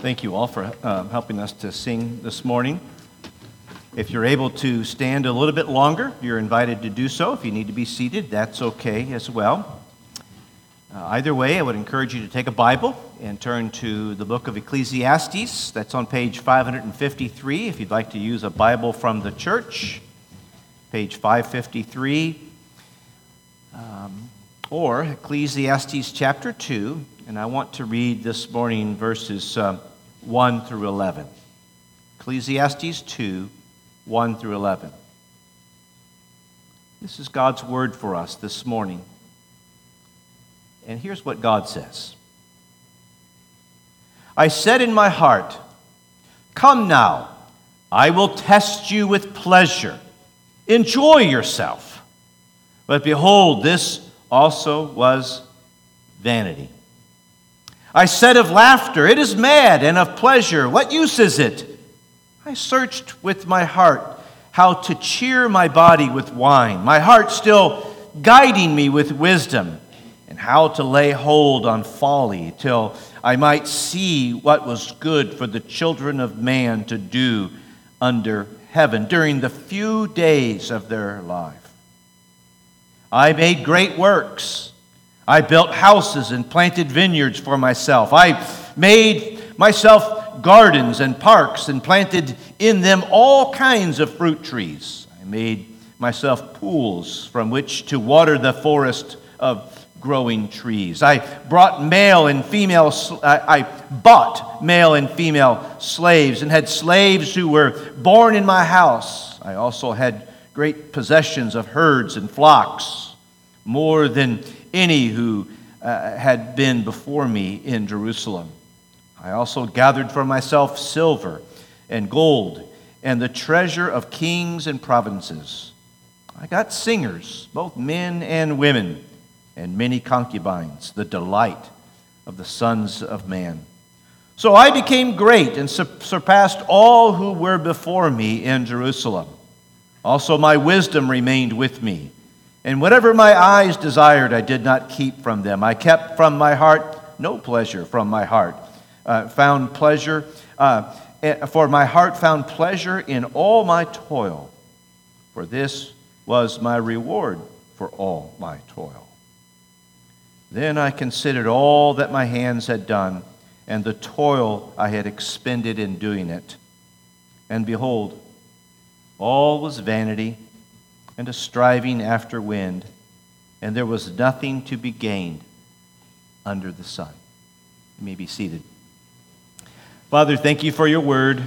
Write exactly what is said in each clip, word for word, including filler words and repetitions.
Thank you all for um, helping us to sing this morning. If you're able to stand a little bit longer, you're invited to do so. If you need to be seated, that's okay as well. Uh, either way, I would encourage you to take a Bible and turn to the book of Ecclesiastes. That's on page five fifty-three. If you'd like to use a Bible from the church, page five fifty-three. Um, or Ecclesiastes chapter two. And I want to read this morning verses uh, one through eleven. Ecclesiastes two, one through eleven. This is God's word for us this morning. And here's what God says. I said in my heart, "Come now, I will test you with pleasure. Enjoy yourself." But behold, this also was vanity. I said of laughter, "It is mad," and of pleasure, "What use is it?" I searched with my heart how to cheer my body with wine, my heart still guiding me with wisdom, and how to lay hold on folly till I might see what was good for the children of man to do under heaven during the few days of their life. I made great works. I built houses and planted vineyards for myself. I made myself gardens and parks and planted in them all kinds of fruit trees. I made myself pools from which to water the forest of growing trees. I brought male and female, I bought male and female slaves and had slaves who were born in my house. I also had great possessions of herds and flocks, more than any who uh, had been before me in Jerusalem. I also gathered for myself silver and gold and the treasure of kings and provinces. I got singers, both men and women, and many concubines, the delight of the sons of man. So I became great and sur- surpassed all who were before me in Jerusalem. Also my wisdom remained with me, and whatever my eyes desired, I did not keep from them. I kept from my heart no pleasure from my heart. Uh, found pleasure, uh, for my heart found pleasure in all my toil, for this was my reward for all my toil. Then I considered all that my hands had done, and the toil I had expended in doing it. And behold, all was vanity and a striving after wind, and there was nothing to be gained under the sun. You may be seated. Father, thank you for your word.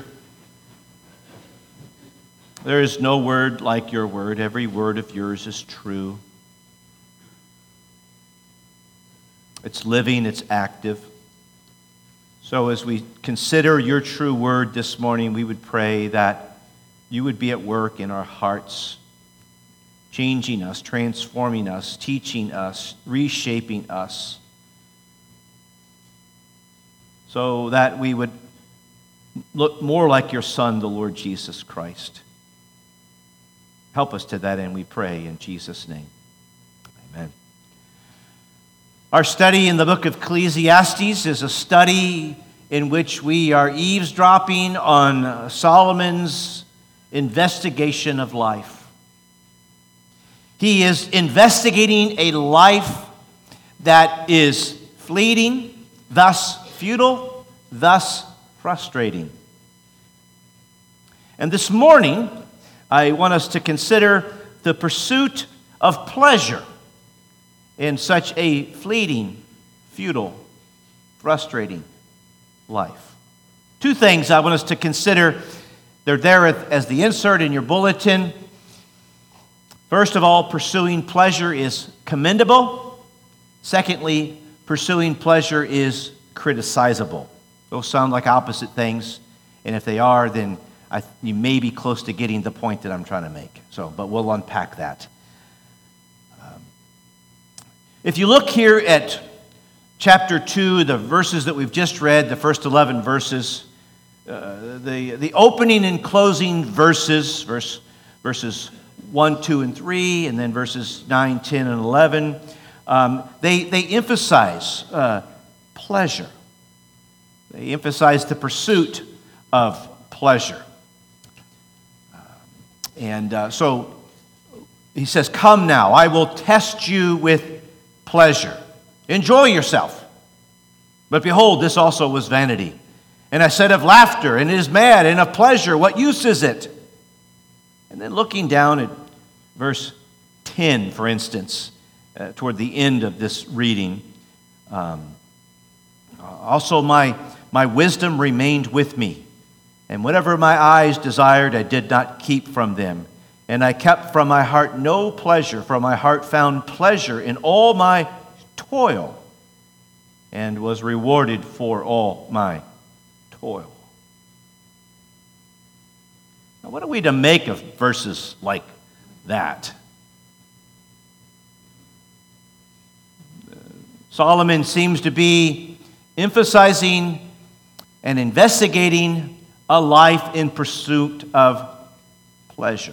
There is no word like your word. Every word of yours is true. It's living, it's active. So as we consider your true word this morning, we would pray that you would be at work in our hearts, changing us, transforming us, teaching us, reshaping us, so that we would look more like your Son, the Lord Jesus Christ. Help us to that end, we pray in Jesus' name. Amen. Our study in the book of Ecclesiastes is a study in which we are eavesdropping on Solomon's investigation of life. He is investigating a life that is fleeting, thus futile, thus frustrating. And this morning, I want us to consider the pursuit of pleasure in such a fleeting, futile, frustrating life. Two things I want us to consider. They're there as the insert in your bulletin. First of all, pursuing pleasure is commendable. Secondly, pursuing pleasure is criticizable. Those sound like opposite things, and if they are, then I, you may be close to getting the point that I'm trying to make. So, but we'll unpack that. Um, if you look here at chapter two, the verses that we've just read, the first eleven verses, uh, the the opening and closing verses, verse verses one, two, and three, and then verses nine, ten, and eleven, um, they they emphasize uh, pleasure. They emphasize the pursuit of pleasure. Uh, and uh, so he says, "Come now, I will test you with pleasure. Enjoy yourself. But behold, this also was vanity. And I said of laughter, and it is mad, and of pleasure, what use is it?" And then looking down at verse ten, for instance, uh, toward the end of this reading, um, also my, my wisdom remained with me, and whatever my eyes desired, I did not keep from them. And I kept from my heart no pleasure, for my heart found pleasure in all my toil, and was rewarded for all my toil. Now, what are we to make of verses like that? Solomon seems to be emphasizing and investigating a life in pursuit of pleasure.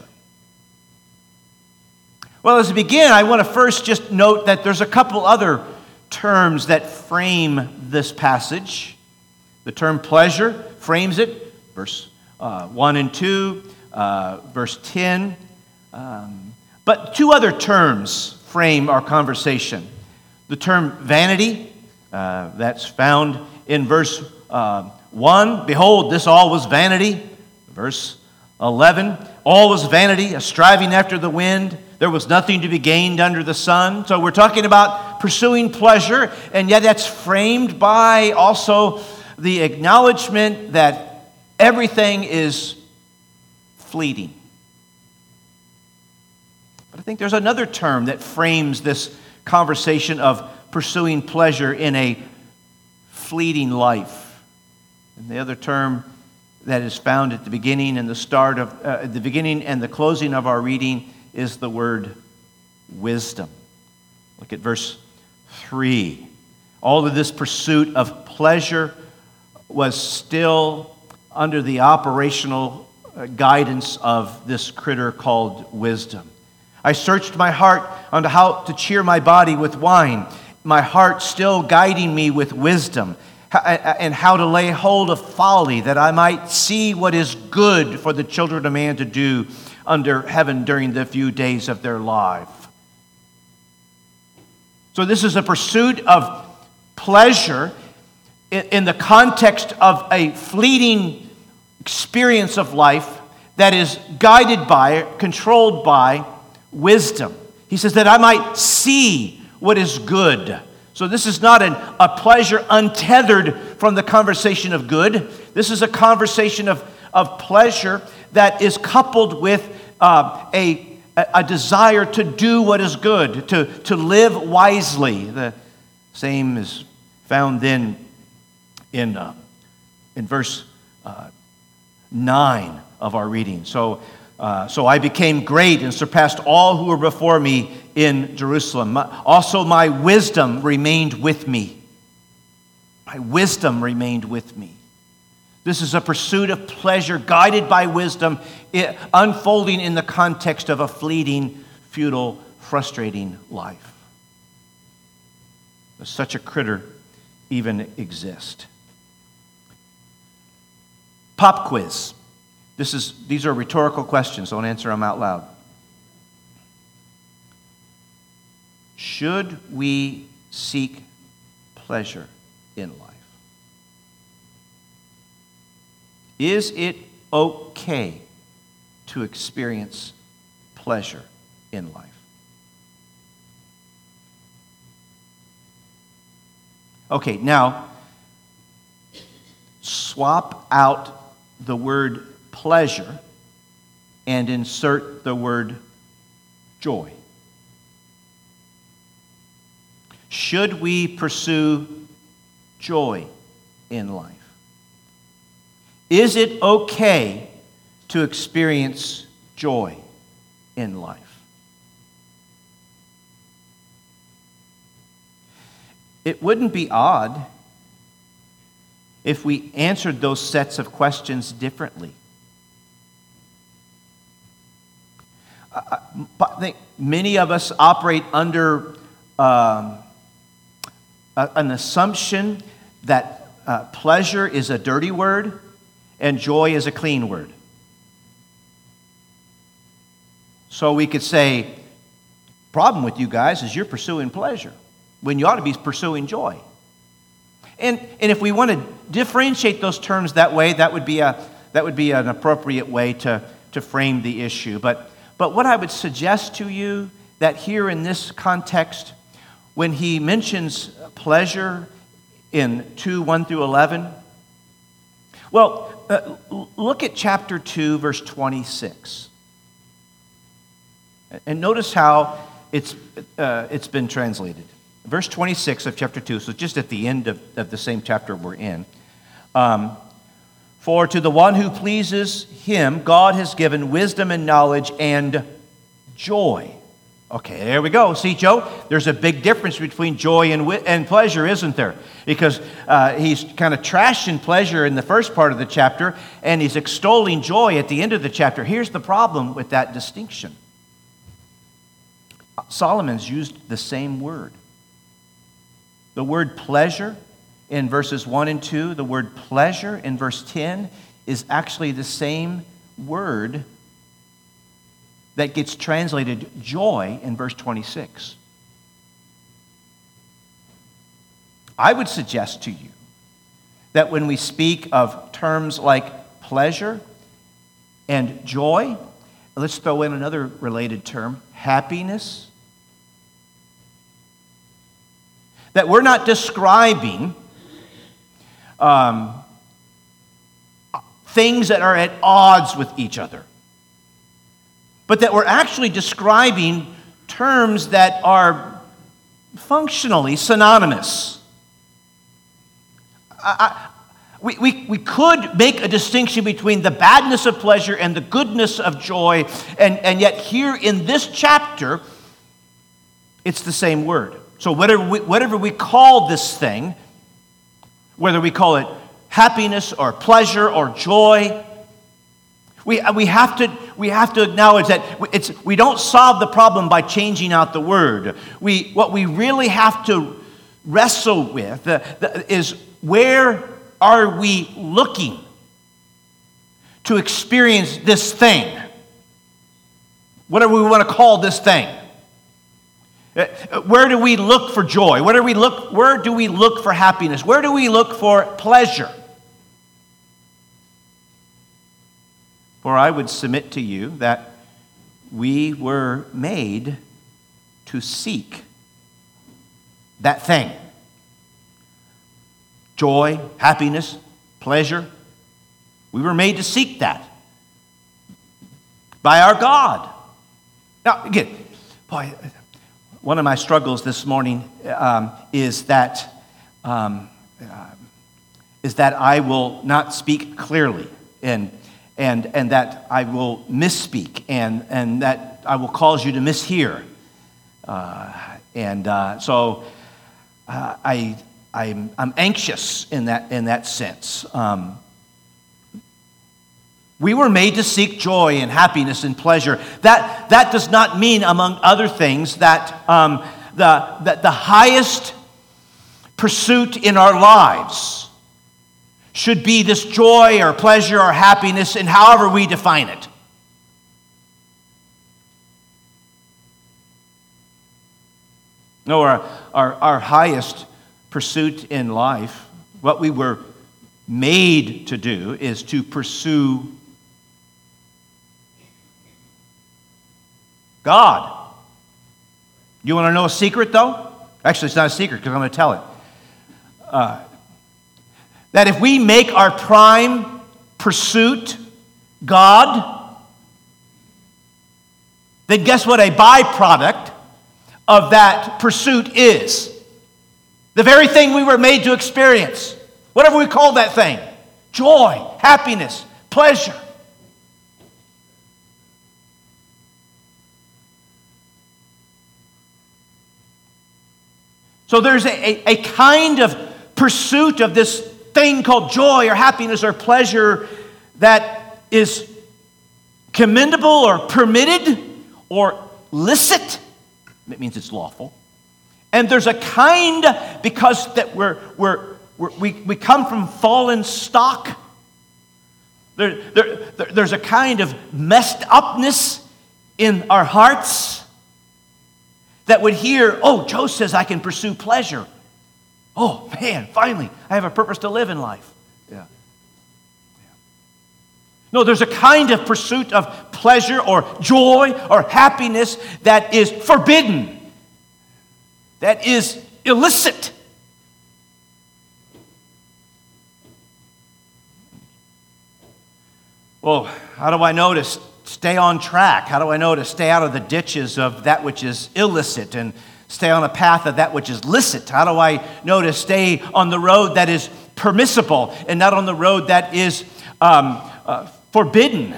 Well, as we begin, I want to first just note that there's a couple other terms that frame this passage. The term pleasure frames it, verse uh, one and two, uh, verse ten. Um, but two other terms frame our conversation. The term vanity, uh, that's found in verse uh, one. "Behold, this all was vanity." Verse eleven, "All was vanity, a striving after the wind. There was nothing to be gained under the sun." So we're talking about pursuing pleasure, and yet that's framed by also the acknowledgement that everything is fleeting. But I think there's another term that frames this conversation of pursuing pleasure in a fleeting life. And the other term that is found at the beginning and the start of uh, the beginning and the closing of our reading is the word wisdom. Look at verse three. All of this pursuit of pleasure was still under the operational guidance of this critter called wisdom. "I searched my heart unto how to cheer my body with wine, my heart still guiding me with wisdom, and how to lay hold of folly, that I might see what is good for the children of man to do under heaven during the few days of their life." So this is a pursuit of pleasure in the context of a fleeting experience of life that is guided by, controlled by wisdom. He says that I might see what is good. So this is not an, a pleasure untethered from the conversation of good. This is a conversation of, of pleasure that is coupled with uh, a, a desire to do what is good, to, to live wisely. The same is found then in, uh, in verse uh, nine of our reading. So, uh, so I became great and surpassed all who were before me in Jerusalem. My, also my wisdom remained with me. My wisdom remained with me. This is a pursuit of pleasure guided by wisdom, it, unfolding in the context of a fleeting, futile, frustrating life. Does such a critter even exist? Pop quiz. This is, these are rhetorical questions. Don't answer them out loud. Should we seek pleasure in life? Is it okay to experience pleasure in life? Okay, now, swap out the word pleasure and insert the word joy. Should we pursue joy in life? Is it okay to experience joy in life? It wouldn't be odd if we answered those sets of questions differently. I think many of us operate under um, an assumption that uh, pleasure is a dirty word and joy is a clean word. So we could say, problem with you guys is you're pursuing pleasure when you ought to be pursuing joy. And, and if we want to differentiate those terms that way, that would be a that would be an appropriate way to, to frame the issue. But but what I would suggest to you that here in this context, when he mentions pleasure in two, one through eleven, well, uh, look at chapter two, verse twenty-six. And notice how it's uh, it's been translated. Verse twenty-six of chapter two, so just at the end of, of the same chapter we're in. Um, For to the one who pleases him, God has given wisdom and knowledge and joy. Okay, there we go. See, Joe, there's a big difference between joy and wi- and pleasure, isn't there? Because uh, he's kind of trashing pleasure in the first part of the chapter, and he's extolling joy at the end of the chapter. Here's the problem with that distinction. Solomon's used the same word. The word pleasure in verses one and two, the word pleasure in verse ten is actually the same word that gets translated joy in verse twenty-six. I would suggest to you that when we speak of terms like pleasure and joy, let's throw in another related term, happiness, that we're not describing um, things that are at odds with each other, but that we're actually describing terms that are functionally synonymous. I, I, we, we, we could make a distinction between the badness of pleasure and the goodness of joy, and, and yet here in this chapter, it's the same word. So whatever we, whatever we call this thing, whether we call it happiness or pleasure or joy, we, we, have to, we have to acknowledge that it's, we don't solve the problem by changing out the word. We, what we really have to wrestle with uh, the, is where are we looking to experience this thing? Whatever we want to call this thing. Where do we look for joy? Where do we look, where do we look for happiness? Where do we look for pleasure? For I would submit to you that we were made to seek that thing. Joy, happiness, pleasure. We were made to seek that by our God. Now, again, boy, one of my struggles this morning um, is that um, uh, is that I will not speak clearly, and and and that I will misspeak, and and that I will cause you to mishear, uh, and uh, so uh, I I'm, I'm anxious in that in that sense. Um, We were made to seek joy and happiness and pleasure. That, that does not mean, among other things, that, um, the, that the highest pursuit in our lives should be this joy or pleasure or happiness, in however we define it. No, our, our, our highest pursuit in life, what we were made to do, is to pursue God. You want to know a secret, though? Actually, it's not a secret because I'm going to tell it. Uh, that if we make our prime pursuit God, then guess what a byproduct of that pursuit is? The very thing we were made to experience. Whatever we call that thing. Joy, happiness, pleasure. So there's a, a, a kind of pursuit of this thing called joy or happiness or pleasure that is commendable or permitted or licit. It means it's lawful. And there's a kind, because that we're, we're we're, we we come from fallen stock. There, there, there, there's a kind of messed upness in our hearts that would hear, oh, Joe says I can pursue pleasure. Oh, man, finally, I have a purpose to live in life. Yeah. No, there's a kind of pursuit of pleasure or joy or happiness that is forbidden, that is illicit. Well, how do I know to stay on track? How do I know to stay out of the ditches of that which is illicit and stay on the path of that which is licit? How do I know to stay on the road that is permissible and not on the road that is um, uh, forbidden?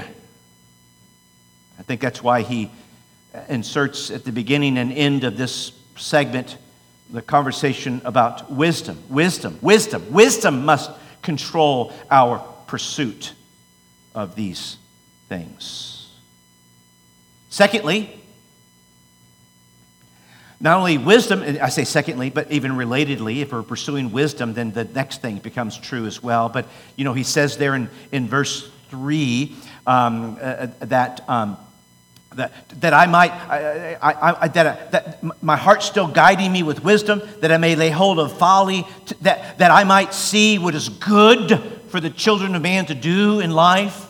I think that's why he inserts at the beginning and end of this segment the conversation about wisdom. Wisdom, wisdom, wisdom must control our pursuit of these things. Secondly, not only wisdom, I say secondly, but even relatedly, if we're pursuing wisdom, then the next thing becomes true as well. But, you know, he says there in, in verse three um, uh, that, um, that that I might, I, I, I, that, that my heart's still guiding me with wisdom, that I may lay hold of folly, to, that, that I might see what is good for the children of man to do in life.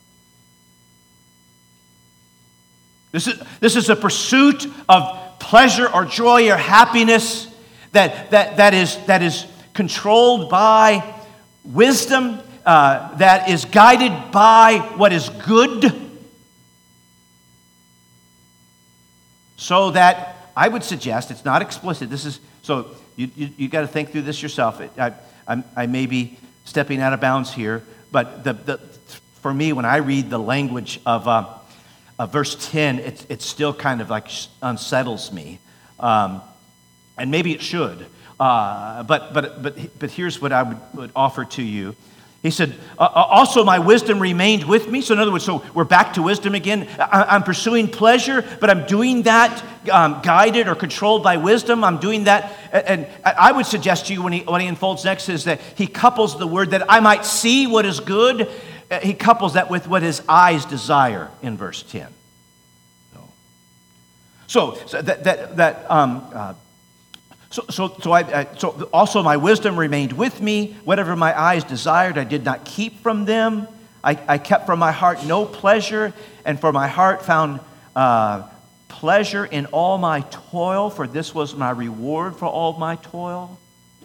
This is, this is a pursuit of pleasure or joy or happiness that, that, that, is, that is controlled by wisdom, uh, that is guided by what is good, so that I would suggest, it's not explicit, this is, so you, you, you got to think through this yourself. I, I, I may be stepping out of bounds here, but the, the, for me, when I read the language of uh, Uh, verse ten, it, it still kind of like unsettles me. Um, and maybe it should. Uh, but, but, but, but here's what I would, would offer to you. He said, uh, also my wisdom remained with me. So in other words, so we're back to wisdom again. I, I'm pursuing pleasure, but I'm doing that um, guided or controlled by wisdom. I'm doing that. And I would suggest to you when he, when he unfolds next is that he couples the word that I might see what is good. He couples that with what his eyes desire in verse ten. So, so that that that um, uh, so so so I uh, so also my wisdom remained with me. Whatever my eyes desired, I did not keep from them. I, I kept from my heart no pleasure, and for my heart found uh, pleasure in all my toil. For this was my reward for all my toil.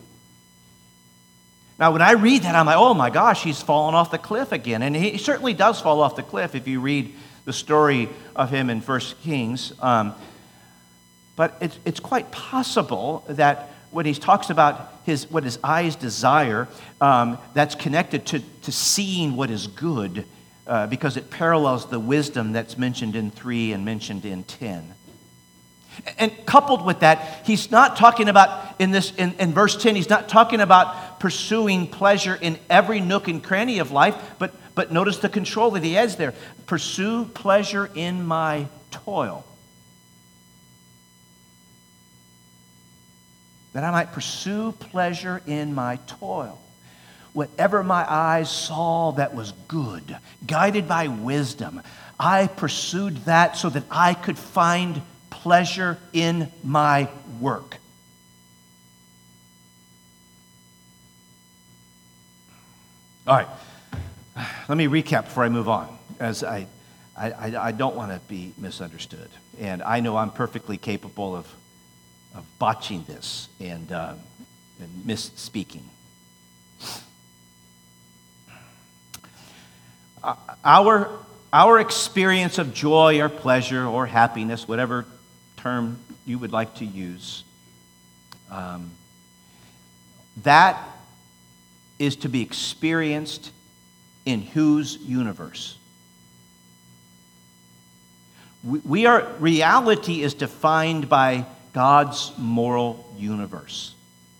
Now, when I read that, I'm like, oh my gosh, he's fallen off the cliff again. And he certainly does fall off the cliff if you read the story of him in First Kings. Um, but it's, it's quite possible that when he talks about his what his eyes desire, um, that's connected to, to seeing what is good, uh, because it parallels the wisdom that's mentioned in three and mentioned in ten. And coupled with that, he's not talking about, in this in, in verse ten, he's not talking about pursuing pleasure in every nook and cranny of life, but, but notice the control that he has there. Pursue pleasure in my toil. That I might pursue pleasure in my toil. Whatever my eyes saw that was good, guided by wisdom, I pursued that so that I could find pleasure in my work. All right, let me recap before I move on, as I, I, I don't want to be misunderstood. And I know I'm perfectly capable of, of botching this and, uh, and misspeaking. Uh, our, our experience of joy or pleasure or happiness, whatever term you would like to use, um, that is to be experienced in whose universe? We, we are, reality is defined by God's moral universe.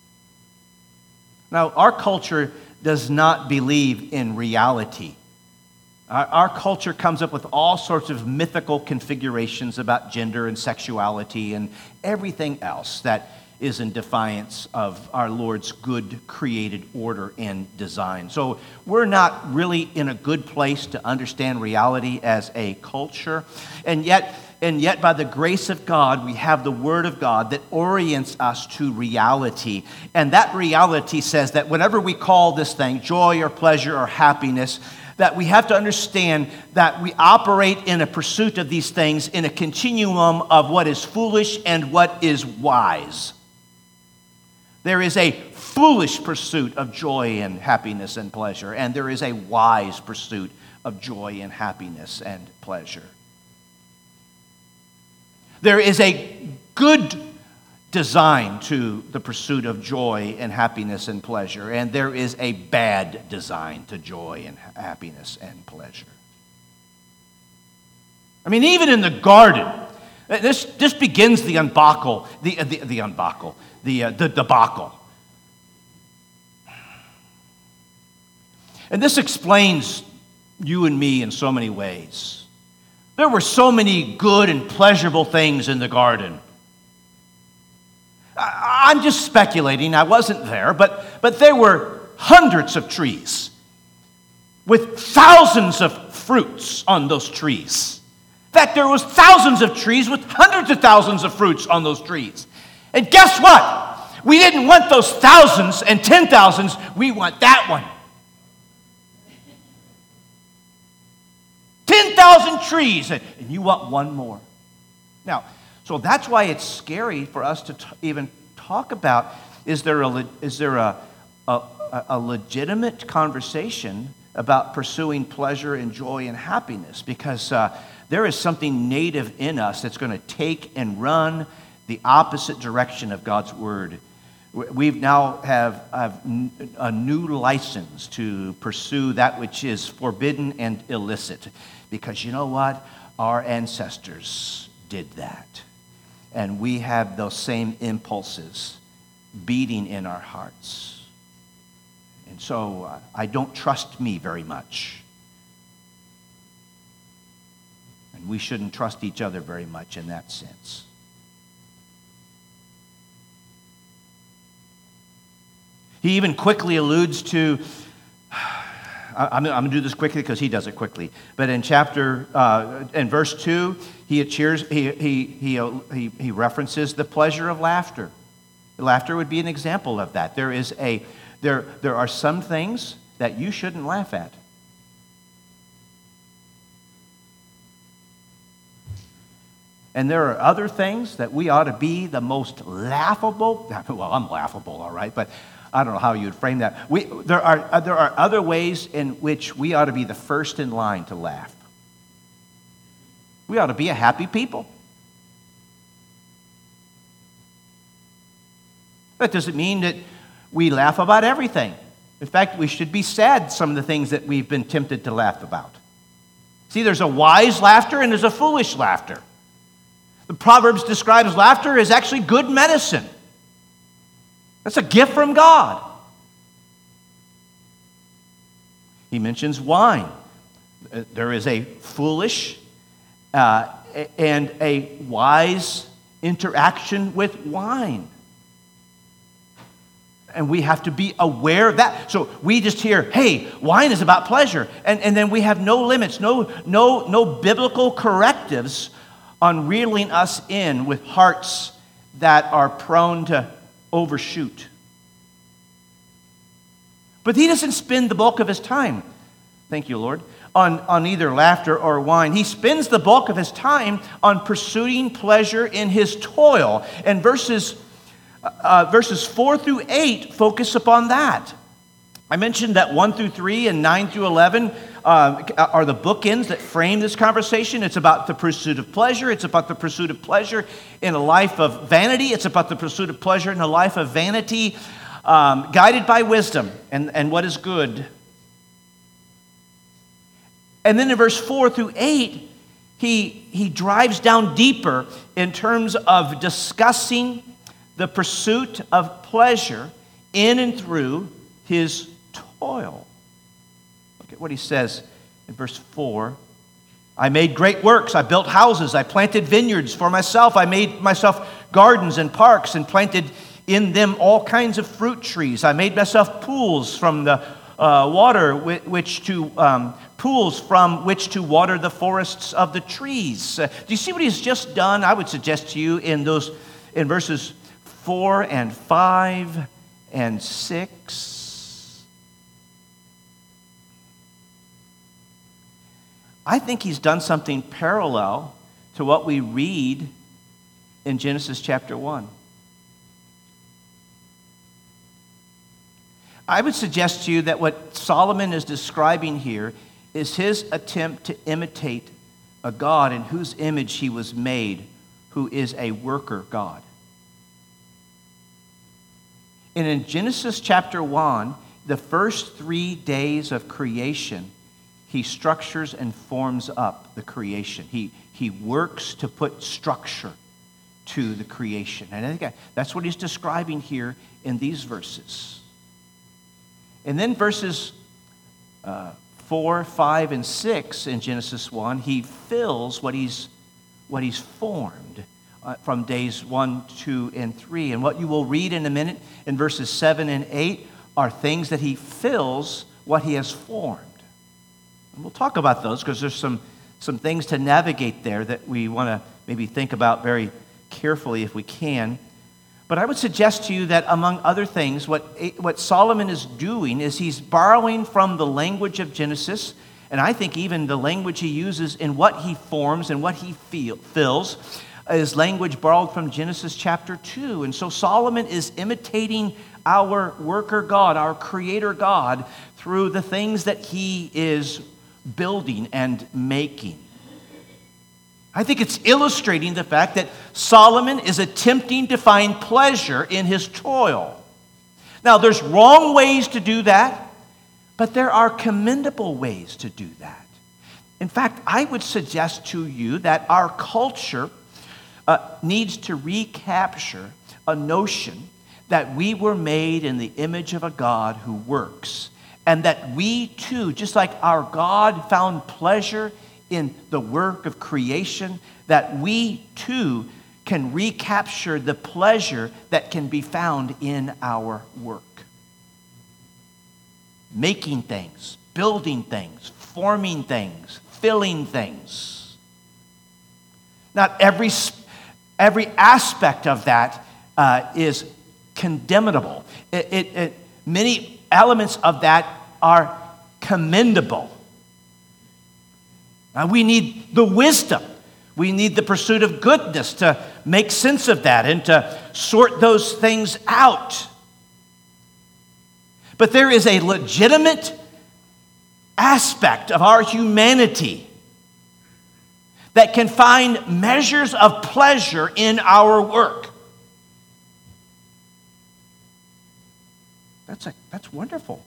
Now, our culture does not believe in reality. Our, our culture comes up with all sorts of mythical configurations about gender and sexuality and everything else that is in defiance of our Lord's good created order and design. So we're not really in a good place to understand reality as a culture. And yet, and yet by the grace of God, we have the Word of God that orients us to reality. And that reality says that whenever we call this thing joy or pleasure or happiness, that we have to understand that we operate in a pursuit of these things in a continuum of what is foolish and what is wise. There is a foolish pursuit of joy and happiness and pleasure, and there is a wise pursuit of joy and happiness and pleasure. There is a good design to the pursuit of joy and happiness and pleasure, and there is a bad design to joy and happiness and pleasure. I mean, even in the garden, this, this begins the unbuckle, the, the, the unbuckle, the, uh, the debacle. And this explains you and me in so many ways. There were so many good and pleasurable things in the garden. I'm just speculating, I wasn't there, but, but there were hundreds of trees with thousands of fruits on those trees. In fact, there was thousands of trees with hundreds of thousands of fruits on those trees. And guess what? We didn't want those thousands and ten thousands, we want that one. ten thousand trees, and you want one more. Now, so that's why it's scary for us to t- even talk about, is there a, is there a, a, a legitimate conversation about pursuing pleasure and joy and happiness? Because uh, there is something native in us that's going to take and run the opposite direction of God's word. We now have, have a new license to pursue that which is forbidden and illicit. Because you know what? Our ancestors did that. And we have those same impulses beating in our hearts. And so uh, I don't trust me very much. And we shouldn't trust each other very much in that sense. He even quickly alludes to, I'm, I'm going to do this quickly because he does it quickly. But in chapter, uh, in verse two, he cheers, he, he, he, he, he references the pleasure of laughter. Laughter would be an example of that. There is a, there, there are some things that you shouldn't laugh at. And there are other things that we ought to be the most laughable. Well, I'm laughable, all right, but I don't know how you would frame that. We, there are, there are other ways in which we ought to be the first in line to laugh. We ought to be a happy people. That doesn't mean that we laugh about everything. In fact, we should be sad some of the things that we've been tempted to laugh about. See, there's a wise laughter and there's a foolish laughter. The Proverbs describes laughter as actually good medicine. That's a gift from God. He mentions wine. There is a foolish uh, and a wise interaction with wine. And we have to be aware of that. So we just hear, hey, wine is about pleasure. And, and then we have no limits, no, no, no biblical correctives on reeling us in with hearts that are prone to overshoot. But he doesn't spend the bulk of his time, thank you, Lord, on, on either laughter or wine. He spends the bulk of his time on pursuing pleasure in his toil. And verses Uh, verses four through eight focus upon that. I mentioned that one through three and nine through eleven uh, are the bookends that frame this conversation. It's about the pursuit of pleasure. It's about the pursuit of pleasure in a life of vanity. It's about the pursuit of pleasure in a life of vanity, um, guided by wisdom and, and what is good. And then in verse four through eight, he, he drives down deeper in terms of discussing the pursuit of pleasure in and through his toil. Look at what he says in verse four. I made great works. I built houses. I planted vineyards for myself. I made myself gardens and parks and planted in them all kinds of fruit trees. I made myself pools from the uh, water which to um, pools from which to water the forests of the trees. Uh, do you see what he's just done? I would suggest to you in those in verses four and five and six. I think he's done something parallel to what we read in Genesis chapter one. I would suggest to you that what Solomon is describing here is his attempt to imitate a God in whose image he was made, who is a worker God. And in Genesis chapter one, the first three days of creation, he structures and forms up the creation. He, he works to put structure to the creation. And I think that's what he's describing here in these verses. And then verses uh, four, five, and six in Genesis one, he fills what he's, what he's formed uh, from days one, two, and three. And what you will read in a minute in verses seven and eight are things that he fills what he has formed. And we'll talk about those because there's some, some things to navigate there that we want to maybe think about very carefully if we can. But I would suggest to you that among other things, what, what Solomon is doing is he's borrowing from the language of Genesis, and I think even the language he uses in what he forms and what he feel, fills is language borrowed from Genesis chapter two. And so Solomon is imitating our worker God, our creator God, through the things that he is building and making. I think it's illustrating the fact that Solomon is attempting to find pleasure in his toil. Now, there's wrong ways to do that, but there are commendable ways to do that. In fact, I would suggest to you that our culture uh, needs to recapture a notion that we were made in the image of a God who works, and that we too, just like our God found pleasure in the work of creation, that we too can recapture the pleasure that can be found in our work. Making things, building things, forming things, filling things. Not every, every aspect of that uh, is condemnable. It, it, it, many elements of that are commendable. Uh, we need the wisdom. We need the pursuit of goodness to make sense of that and to sort those things out. But there is a legitimate aspect of our humanity that can find measures of pleasure in our work. That's, a, that's wonderful.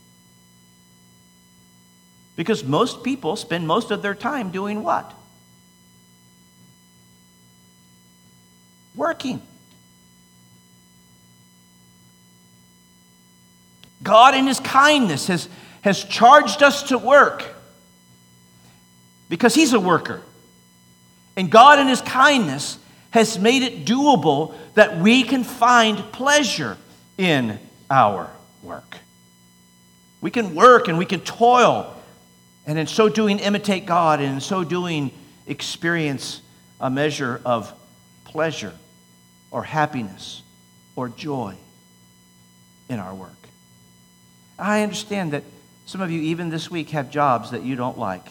Because most people spend most of their time doing what? Working. God in his kindness has, has charged us to work because he's a worker. And God in his kindness has made it doable that we can find pleasure in our work. We can work and we can toil, and in so doing imitate God, and in so doing experience a measure of pleasure or happiness or joy in our work. I understand that some of you even this week have jobs that you don't like.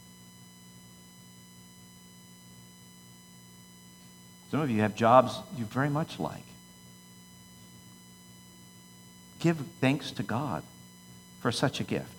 Some of you have jobs you very much like. Give thanks to God for such a gift.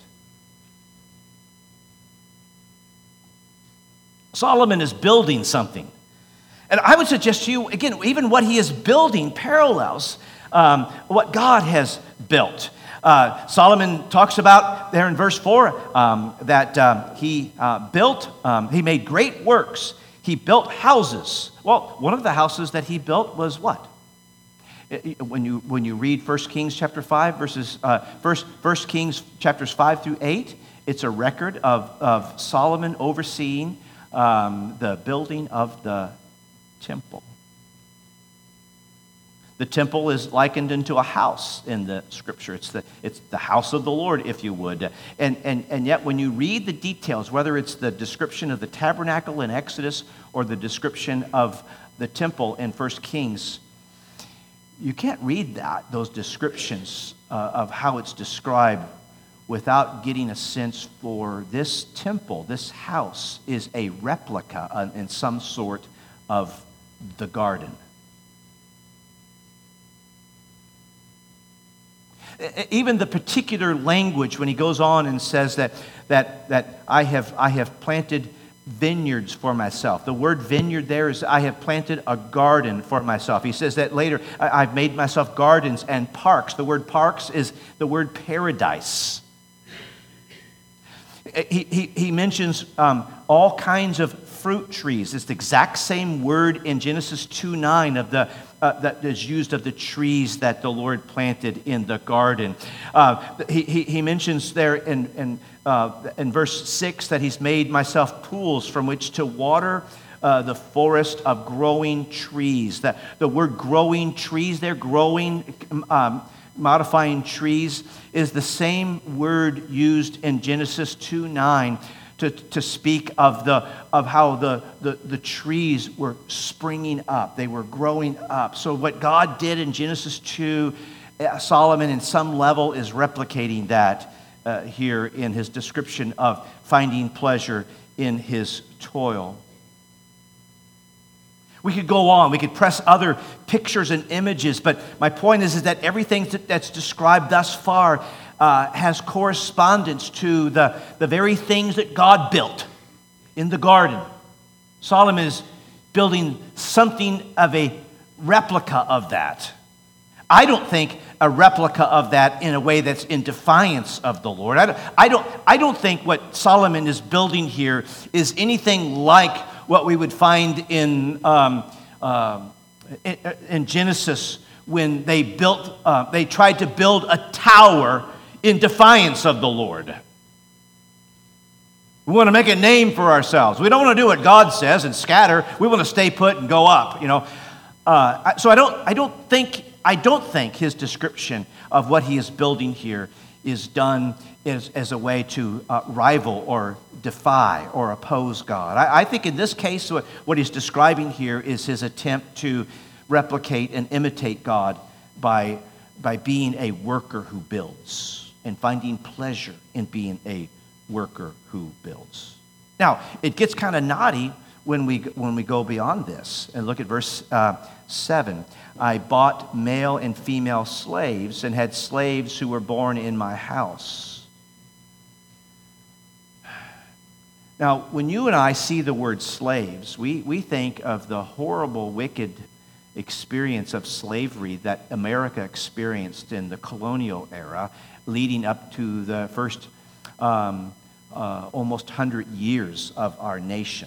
Solomon is building something. And I would suggest to you, again, even what he is building parallels um, what God has built. Uh, Solomon talks about there in verse four um, that um, he uh, built, um, he made great works. He built houses. Well, one of the houses that he built was what? When you when you read First Kings chapter five, verses uh, First First Kings chapters five through eight, it's a record of of Solomon overseeing um, the building of the temple. The temple is likened into a house in the scripture. It's the, it's the house of the Lord, if you would. And, and, and yet when you read the details, whether it's the description of the tabernacle in Exodus or the description of the temple in First Kings, you can't read that, those descriptions uh, of how it's described without getting a sense for this temple, this house, is a replica uh, in some sort of the garden. Even the particular language when he goes on and says that that that I have I have planted vineyards for myself. The word vineyard there is I have planted a garden for myself. He says that later, I've made myself gardens and parks. The word parks is the word paradise. He, he, he mentions um, all kinds of fruit trees. It's the exact same word in Genesis two nine of the uh, that is used of the trees that the Lord planted in the garden. Uh, he, he, he mentions there in, in, uh, in verse six that he's made myself pools from which to water uh, the forest of growing trees. That the word growing trees there, growing, um, modifying trees, is the same word used in Genesis two nine to, to speak of the of how the, the, the trees were springing up. They were growing up. So what God did in Genesis two, Solomon in some level is replicating that uh, here in his description of finding pleasure in his toil. We could go on. We could press other pictures and images, but my point is, is that everything that's described thus far uh, has correspondence to the, the very things that God built in the garden. Solomon is building something of a replica of that. I don't think a replica of that in a way that's in defiance of the Lord. I don't, I don't, I don't think what Solomon is building here is anything like what we would find in um, uh, in, in Genesis when they built, uh, they tried to build a tower in defiance of the Lord. We want to make a name for ourselves. We don't want to do what God says and scatter. We want to stay put and go up. You know, uh, so I don't, I don't think, I don't think his description of what he is building here is done as, as a way to uh, rival or defy or oppose God. I, I think in this case, what, what he's describing here is his attempt to replicate and imitate God by, by being a worker who builds and finding pleasure in being a worker who builds. Now, it gets kind of naughty when we, when we go beyond this. And look at verse uh, seven. I bought male and female slaves and had slaves who were born in my house. Now, when you and I see the word slaves, we, we think of the horrible, wicked experience of slavery that America experienced in the colonial era, leading up to the first um, uh, almost one hundred years of our nation.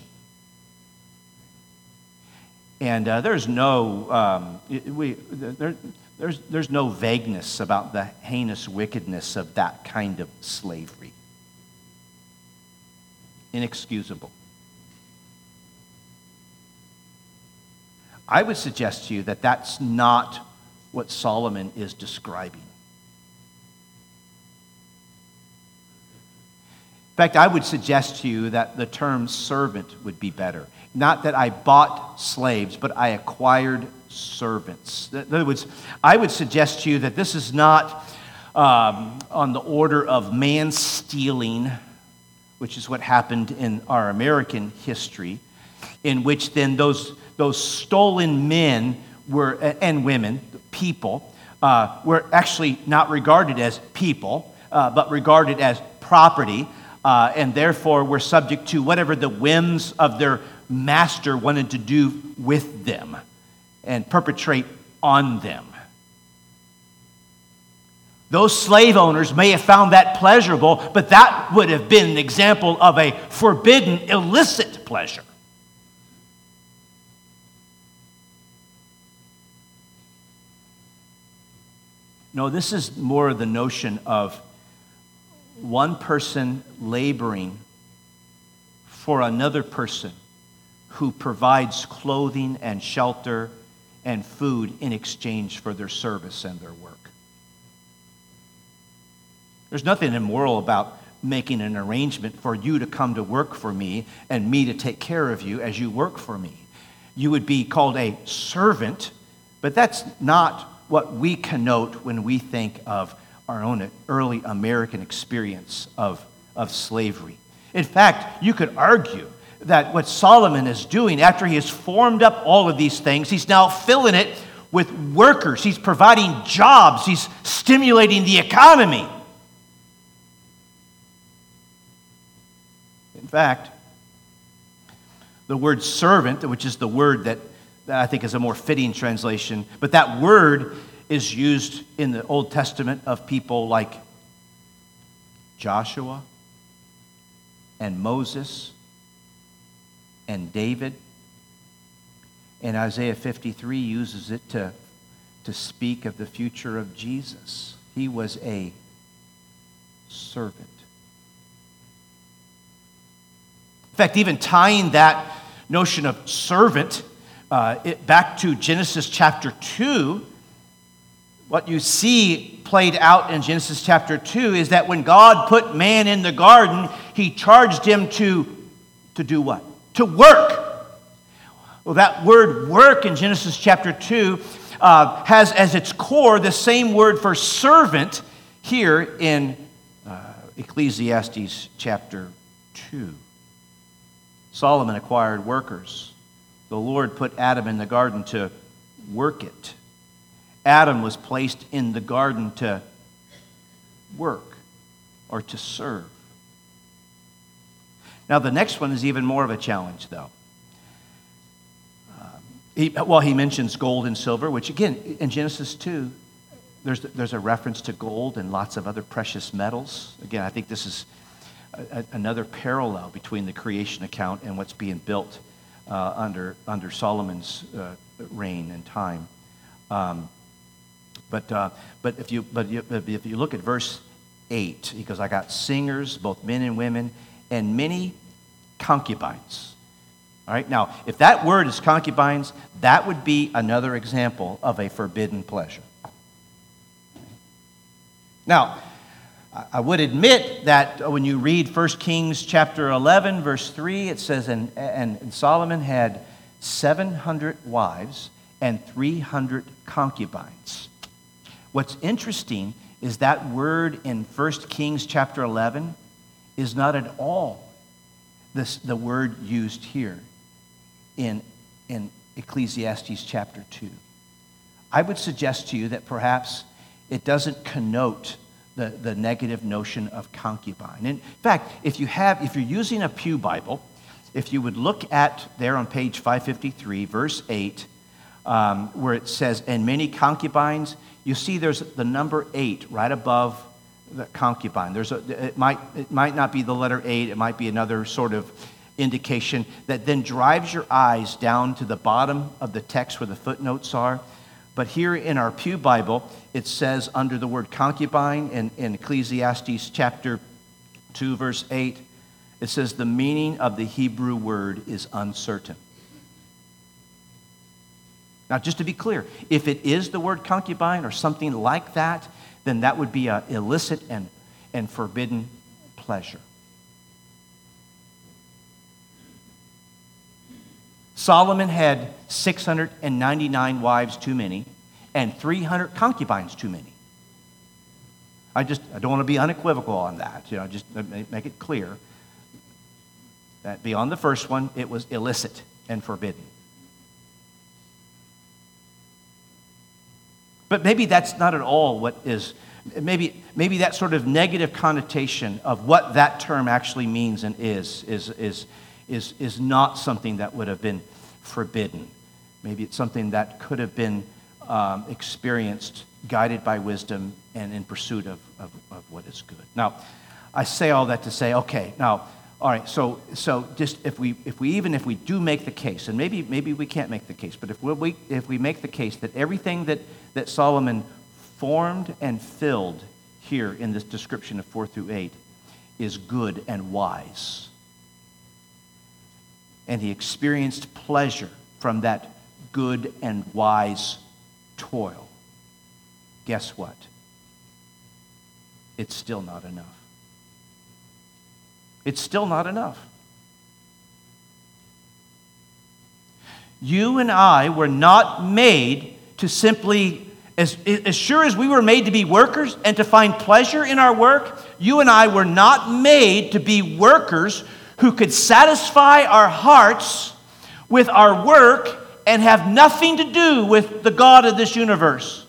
And uh, there's no um, we there, there's there's no vagueness about the heinous wickedness of that kind of slavery. Inexcusable. I would suggest to you that that's not what Solomon is describing. In fact, I would suggest to you that the term servant would be better. Not that I bought slaves, but I acquired servants. In other words, I would suggest to you that this is not um, on the order of man stealing, which is what happened in our American history, in which then those, those stolen men were, and women, people, uh, were actually not regarded as people, uh, but regarded as property, uh, and therefore were subject to whatever the whims of their master wanted to do with them and perpetrate on them. Those slave owners may have found that pleasurable, but that would have been an example of a forbidden, illicit pleasure. No, this is more the notion of one person laboring for another person who provides clothing and shelter and food in exchange for their service and their work. There's nothing immoral about making an arrangement for you to come to work for me and me to take care of you as you work for me. You would be called a servant, but that's not what we connote when we think of our own early American experience of, of slavery. In fact, you could argue that what Solomon is doing after he has formed up all of these things, he's now filling it with workers. He's providing jobs. He's stimulating the economy. In fact, the word servant, which is the word that, that I think is a more fitting translation, but that word is used in the Old Testament of people like Joshua and Moses and David. And Isaiah fifty-three uses it to, to speak of the future of Jesus. He was a servant. In fact, even tying that notion of servant uh, it, back to Genesis chapter two, what you see played out in Genesis chapter two is that when God put man in the garden, he charged him to, to do what? To work. Well, that word work in Genesis chapter two uh, has as its core the same word for servant here in uh, Ecclesiastes chapter two. Solomon acquired workers. The Lord put Adam in the garden to work it. Adam was placed in the garden to work or to serve. Now, the next one is even more of a challenge, though. Um, he, well, he mentions gold and silver, which, again, in Genesis two, there's, there's a reference to gold and lots of other precious metals. Again, I think this is a, another parallel between the creation account and what's being built uh, under, under Solomon's uh, reign and time. Um, But uh, but if you but you, if you look at verse eight, he goes, "I got singers, both men and women, and many concubines." All right. Now, if that word is concubines, that would be another example of a forbidden pleasure. Now, I would admit that when you read First Kings chapter eleven, verse three, it says, "And and Solomon had seven hundred wives and three hundred concubines." What's interesting is that word in First Kings chapter eleven is not at all this, the word used here in, in Ecclesiastes chapter two. I would suggest to you that perhaps it doesn't connote the, the negative notion of concubine. In fact, if you have, if you're using a Pew Bible, if you would look at there on page five fifty-three, verse eight, um, where it says, "And many concubines," you see there's the number eight right above the concubine. There's a, it might it might not be the letter eight, it might be another sort of indication that then drives your eyes down to the bottom of the text where the footnotes are. But here in our Pew Bible, it says under the word concubine in, in Ecclesiastes chapter two, verse eight, it says the meaning of the Hebrew word is uncertain. Now, just to be clear, if it is the word concubine or something like that, then that would be an illicit and, and forbidden pleasure. Solomon had six hundred ninety-nine wives too many and three hundred concubines too many. I just I don't want to be unequivocal on that. You know, just make it clear that beyond the first one, it was illicit and forbidden. But maybe that's not at all what is, maybe maybe that sort of negative connotation of what that term actually means and is, is, is, is, is not something that would have been forbidden. Maybe it's something that could have been um, experienced, guided by wisdom, and in pursuit of, of, of what is good. Now, I say all that to say, okay, now, all right, so so just if we if we even if we do make the case, and maybe maybe we can't make the case, but if we if we make the case that everything that, that Solomon formed and filled here in this description of four through eight is good and wise, and he experienced pleasure from that good and wise toil, guess what? It's still not enough. It's still not enough. You and I were not made to simply, as, as sure as we were made to be workers and to find pleasure in our work, you and I were not made to be workers who could satisfy our hearts with our work and have nothing to do with the God of this universe.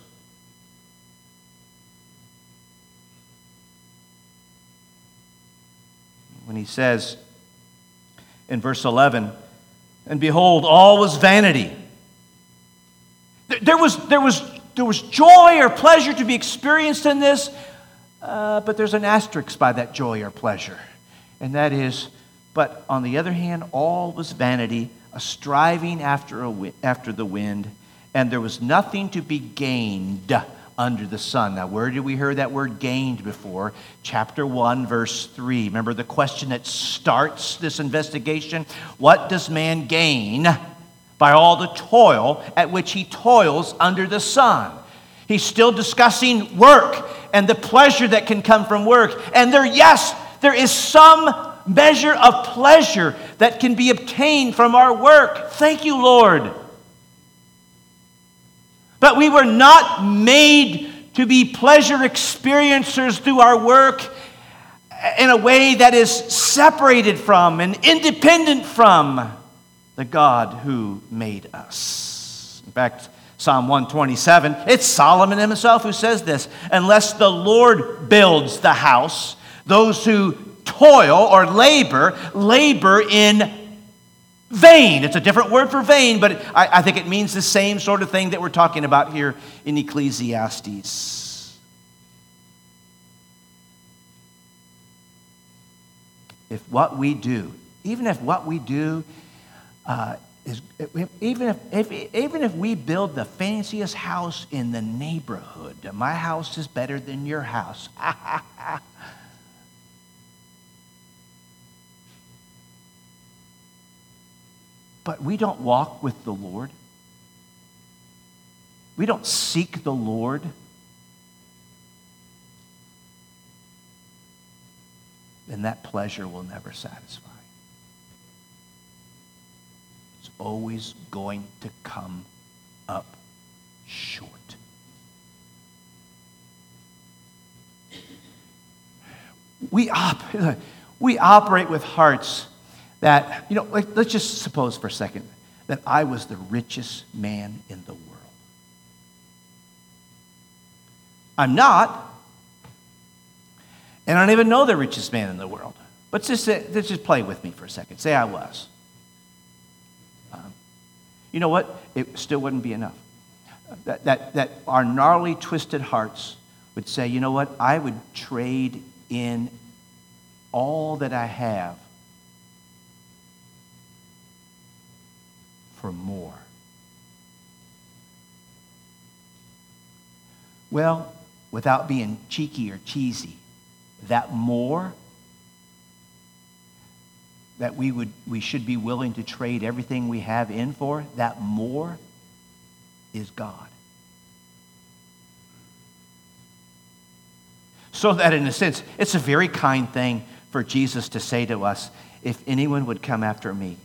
When he says in verse eleven, and behold, all was vanity. There was, there was, there was joy or pleasure to be experienced in this, uh, but there's an asterisk by that joy or pleasure. And that is, but on the other hand, all was vanity, a striving after, a wi- after the wind, and there was nothing to be gained under the sun. Now, where did we hear that word gained before? Chapter one, verse three. Remember the question that starts this investigation? What does man gain by all the toil at which he toils under the sun? He's still discussing work and the pleasure that can come from work. And there, yes, there is some measure of pleasure that can be obtained from our work. Thank you, Lord. But we were not made to be pleasure experiencers through our work in a way that is separated from and independent from the God who made us. In fact, Psalm one twenty-seven, it's Solomon himself who says this, unless the Lord builds the house, those who toil or labor, labor in vain. It's a different word for vain, but I, I think it means the same sort of thing that we're talking about here in Ecclesiastes. If what we do, even if what we do uh, is, even if, if even if we build the fanciest house in the neighborhood, my house is better than your house. But we don't walk with the Lord. We don't seek the Lord. Then that pleasure will never satisfy. It's always going to come up short. We, op- we operate with hearts that, you know, like, let's just suppose for a second that I was the richest man in the world. I'm not, and I don't even know the richest man in the world. But just, let's just play with me for a second. Say I was. Um, you know what? It still wouldn't be enough. That, that, that our gnarly, twisted hearts would say, you know what? I would trade in all that I have for more. Well, without being cheeky or cheesy, that more that we would we should be willing to trade everything we have in for, that more is God. So that in a sense, it's a very kind thing for Jesus to say to us, if anyone would come after me,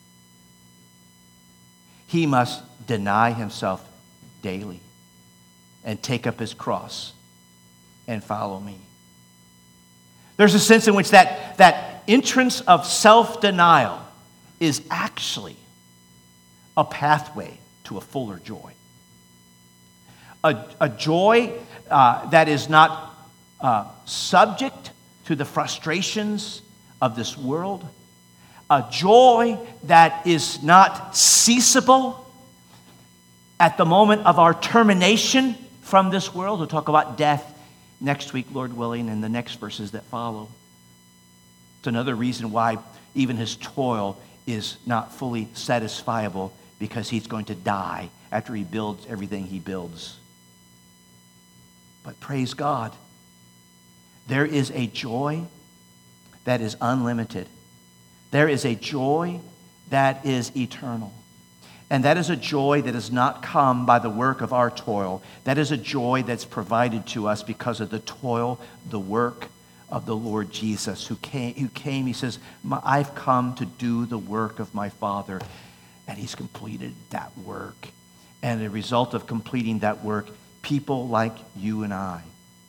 he must deny himself daily and take up his cross and follow me. There's a sense in which that, that entrance of self-denial is actually a pathway to a fuller joy. A, a joy uh, that is not uh, subject to the frustrations of this world. A joy that is not ceasable at the moment of our termination from this world. We'll talk about death next week, Lord willing, and the next verses that follow. It's another reason why even his toil is not fully satisfiable, because he's going to die after he builds everything he builds. But praise God, there is a joy that is unlimited. There is a joy that is eternal. And that is a joy that does not come by the work of our toil. That is a joy that's provided to us because of the toil, the work of the Lord Jesus, who came, who came, he says, I've come to do the work of my Father. And he's completed that work. And the result of completing that work, people like you and I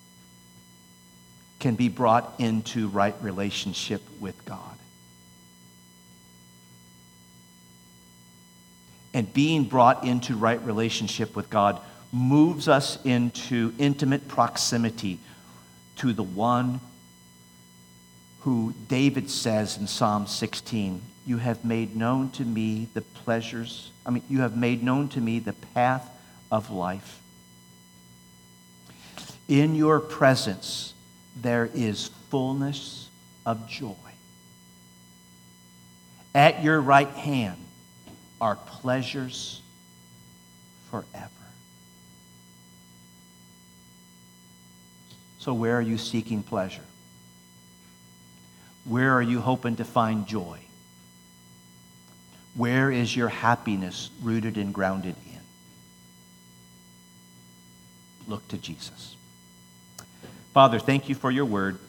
can be brought into right relationship with God. And being brought into right relationship with God moves us into intimate proximity to the one who David says in Psalm sixteen, you have made known to me the pleasures, I mean, you have made known to me the path of life. In your presence, there is fullness of joy. At your right hand are pleasures forever. So where are you seeking pleasure? Where are you hoping to find joy? Where is your happiness rooted and grounded in? Look to Jesus. Father, thank you for your word.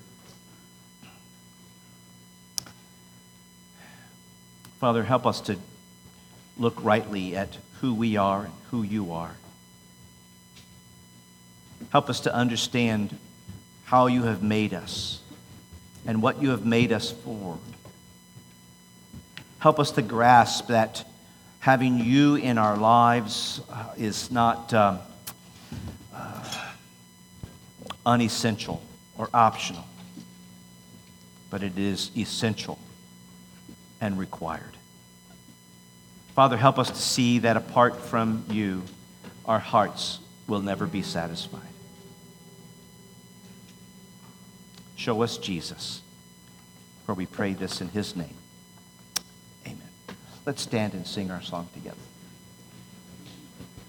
Father, help us to look rightly at who we are and who you are. Help us to understand how you have made us and what you have made us for. Help us to grasp that having you in our lives uh, is not um, uh, unessential or optional, but it is essential and required. Father, help us to see that apart from you, our hearts will never be satisfied. Show us Jesus, for we pray this in his name. Amen. Let's stand and sing our song together.